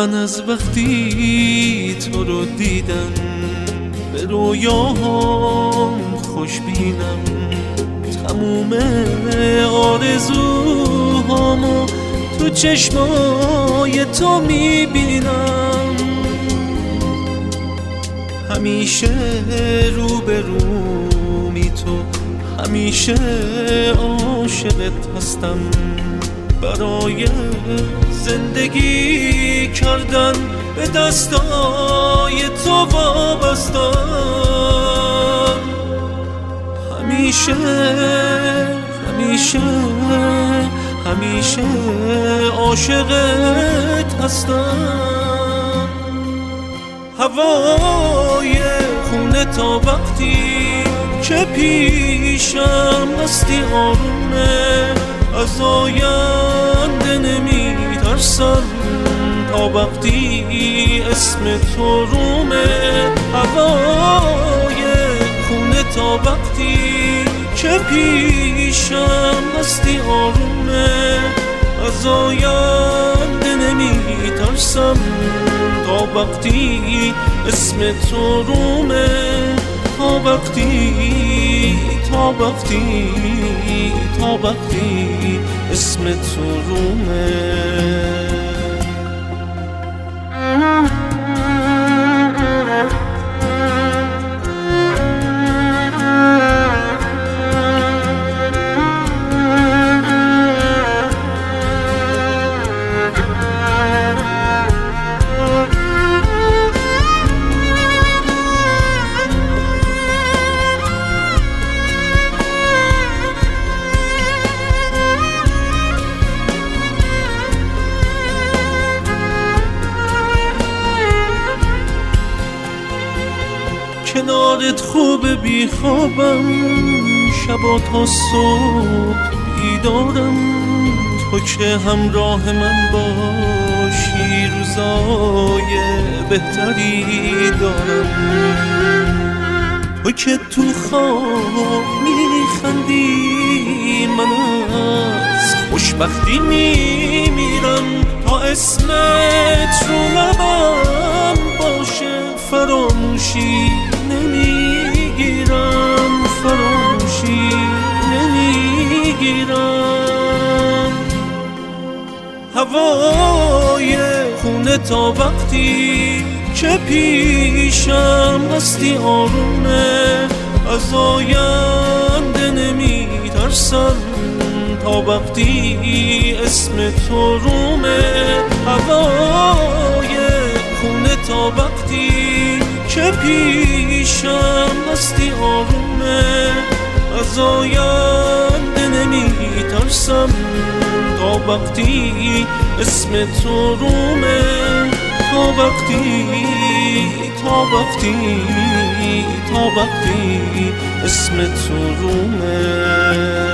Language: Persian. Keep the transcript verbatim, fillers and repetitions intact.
من از وقتی تو رو دیدم به رویاهام خوش بینم، تموم آرزوهامو تو چشمای تو میبینم. همیشه رو به رومی تو، همیشه عاشقت هستم، برای زندگی کردن به دستای تو وابستم. همیشه همیشه همیشه عاشقت هستم. هوای خونه تا وقتی که پیشم هستی آرومه، از آینده نمی ترسم تا وقتی اسم تو رومه. هوای خونه تا وقتی که پیشم هستی آرومه، از آینده نمی ترسم تا وقتی اسم تو رومه. تا وقتی تا وقتی تا وقتی اسم تو رومه. کنارت خوبه بیخوابم، شبا تا صبح بیدارم، تو که همراه من باشی روزای بهتری دارم. تو که تو خواب میخندی، من از خوشبختی میمیرم، تا اسمت رو لبم باشه فراموشی نمیگیرم، فراموشی نمیگیرم. هوای خونه تا وقتی که پیشم هستی آرومه، از آینده نمی ترسم تا وقتی اسم تو رومه. هوای خونه تا وقتی که پیشم هستی آرومه، از آینده نمی ترسم تا وقتی اسم تو رومه. تا وقتی تا وقتی تا وقتی اسم تو رومه.